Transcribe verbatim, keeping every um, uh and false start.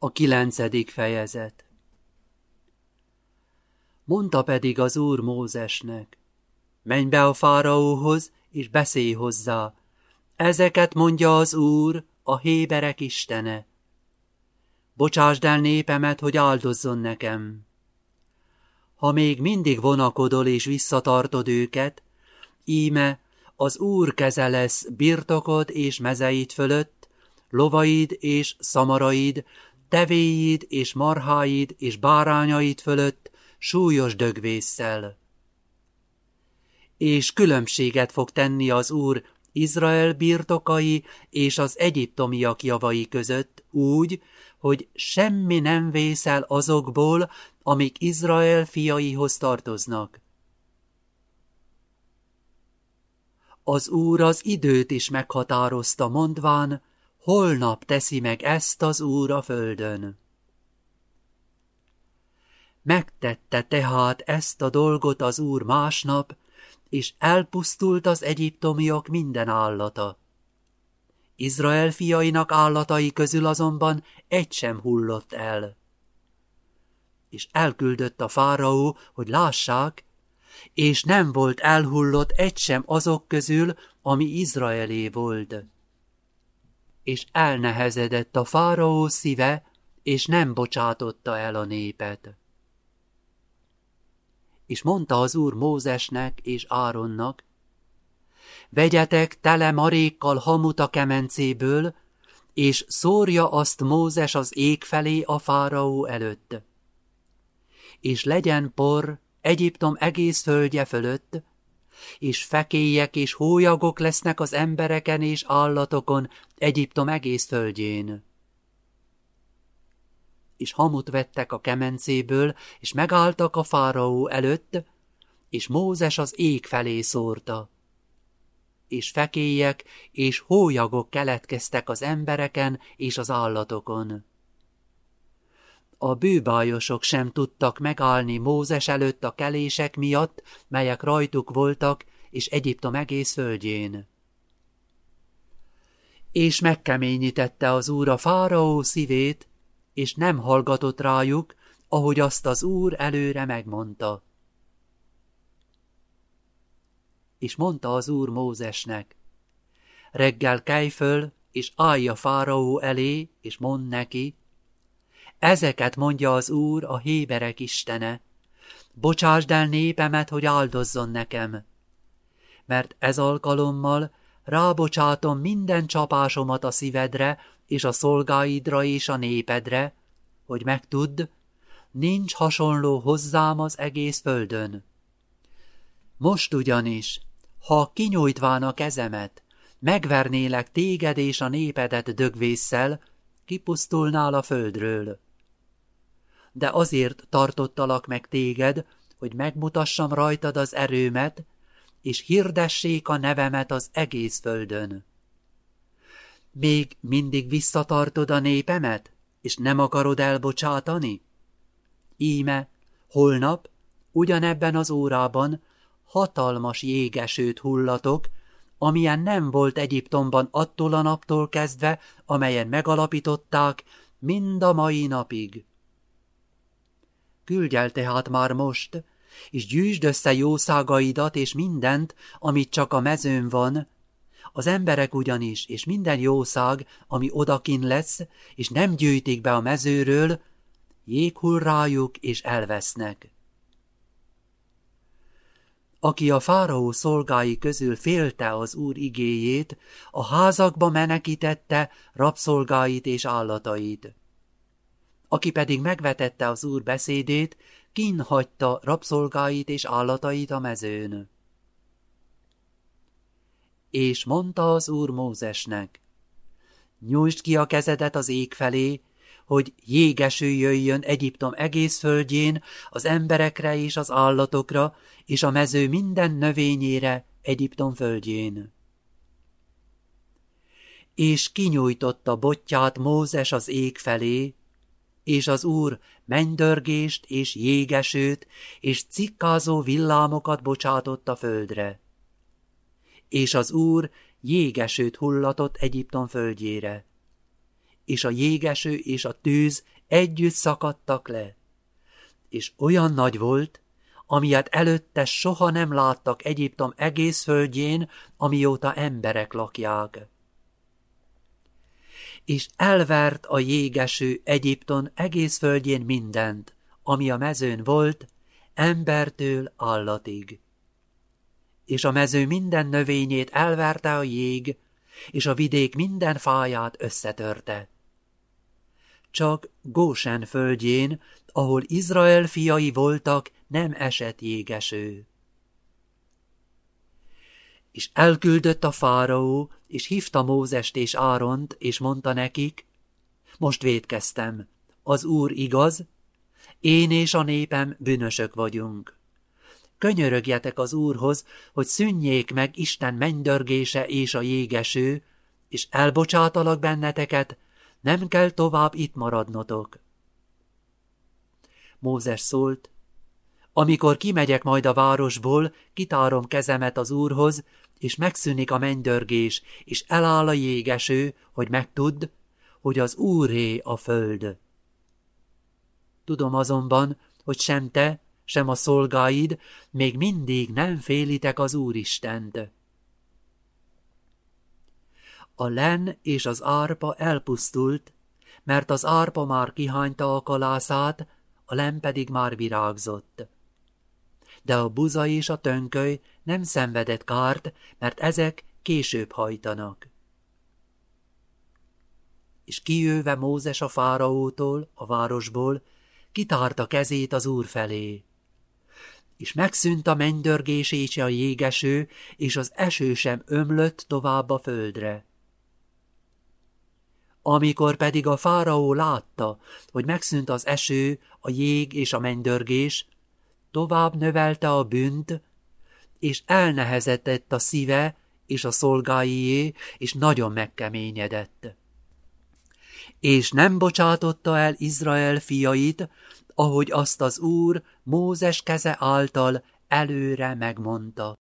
A kilencedik fejezet. Mondta pedig az Úr Mózesnek: menj be a fáraóhoz, és beszélj hozzá. Ezeket mondja az Úr, a héberek istene. Bocsásd el népemet, hogy áldozzon nekem. Ha még mindig vonakodol és visszatartod őket, íme az Úr keze lesz birtokod és mezeid fölött, lovaid és szamaraid, tevéid és marháid és bárányaid fölött súlyos dögvésszel. És különbséget fog tenni az Úr Izrael birtokai és az egyiptomiak javai között úgy, hogy semmi nem vészel azokból, amik Izrael fiaihoz tartoznak. Az Úr az időt is meghatározta, mondván, holnap teszi meg ezt az Úr a földön. Megtette tehát ezt a dolgot az Úr másnap, és elpusztult az egyiptomiak minden állata. Izrael fiainak állatai közül azonban egy sem hullott el. És elküldött a fáraó, hogy lássák, és nem volt elhullott egy sem azok közül, ami Izraelé volt. És elnehezedett a fáraó szíve, és nem bocsátotta el a népet. És mondta az Úr Mózesnek és Áronnak: vegyetek tele marékkal hamut a kemencéből, és szórja azt Mózes az ég felé a fáraó előtt. És legyen por Egyiptom egész földje fölött, és fekélyek és hólyagok lesznek az embereken és állatokon Egyiptom egész földjén. És hamut vettek a kemencéből, és megálltak a fáraó előtt, és Mózes az ég felé szórta. És fekélyek és hólyagok keletkeztek az embereken és az állatokon. A bűbájosok sem tudtak megállni Mózes előtt a kelések miatt, melyek rajtuk voltak, és Egyiptom egész földjén. És megkeményítette az Úr a fáraó szívét, és nem hallgatott rájuk, ahogy azt az Úr előre megmondta. És mondta az Úr Mózesnek: reggel kelj föl, és állj a fáraó elé, és mondd neki: ezeket mondja az Úr, a héberek istene, bocsásd el népemet, hogy áldozzon nekem, mert ez alkalommal rábocsátom minden csapásomat a szívedre, és a szolgáidra és a népedre, hogy megtudd, nincs hasonló hozzám az egész földön. Most ugyanis, ha kinyújtván a kezemet, megvernélek téged és a népedet dögvésszel, kipusztulnál a földről. De azért tartottalak meg téged, hogy megmutassam rajtad az erőmet, és hirdessék a nevemet az egész földön. Még mindig visszatartod a népemet, és nem akarod elbocsátani? Íme, holnap, ugyanebben az órában hatalmas jégesőt hullatok, amilyen nem volt Egyiptomban attól a naptól kezdve, amelyen megalapították, mind a mai napig. Küldj el tehát már most, és gyűjtsd össze jószágaidat és mindent, amit csak a mezőn van, az emberek ugyanis, és minden jószág, ami odakin lesz, és nem gyűjtik be a mezőről, jég hull rájuk, és elvesznek. Aki a fáraó szolgái közül félte az Úr igéjét, a házakba menekítette rabszolgáit és állatait. Aki pedig megvetette az Úr beszédét, kinn hagyta rabszolgáit és állatait a mezőn. És mondta az Úr Mózesnek: nyújtsd ki a kezedet az ég felé, hogy jégeső jöjjön Egyiptom egész földjén, az emberekre és az állatokra, és a mező minden növényére Egyiptom földjén. És kinyújtotta botját Mózes az ég felé, és az Úr mennydörgést és jégesőt és cikkázó villámokat bocsátott a földre. És az Úr jégesőt hullatott Egyiptom földjére. és a jégeső és a tűz együtt szakadtak le, és olyan nagy volt, amilyet előtte soha nem láttak Egyiptom egész földjén, amióta emberek lakják. És elvert a jégeső Egyiptom egész földjén mindent, ami a mezőn volt, embertől állatig. És a mező minden növényét elverte a jég, és a vidék minden fáját összetörte. Csak Gósen földjén, ahol Izrael fiai voltak, nem esett jégeső. És elküldött a fáraó, és hívta Mózest és Áront, és mondta nekik, most vétkeztem, az Úr igaz, én és a népem bűnösök vagyunk. Könyörögjetek az Úrhoz, hogy szűnjék meg Isten mennydörgése és a jégeső, és elbocsátalak benneteket, nem kell tovább itt maradnotok. Mózes szólt, amikor kimegyek majd a városból, kitárom kezemet az Úrhoz, és megszűnik a mennydörgés, és eláll a jégeső, hogy megtudd, hogy az Úré a föld. Tudom azonban, hogy sem te, sem a szolgáid még mindig nem félitek az Úristent. A len és az árpa elpusztult, mert az árpa már kihányta a kalászát, a len pedig már virágzott. De a buza és a tönköly nem szenvedett kárt, mert ezek később hajtanak. És kijöve Mózes a fáraótól, a városból, kitárta kezét az Úr felé. És megszűnt a mennydörgés és a jégeső, és az eső sem ömlött tovább a földre. Amikor pedig a fáraó látta, hogy megszűnt az eső, a jég és a mennydörgés, tovább növelte a bűnt, és elnehezedett a szíve és a szolgáié, és nagyon megkeményedett. És nem bocsátotta el Izrael fiait, ahogy azt az Úr Mózes keze által előre megmondta.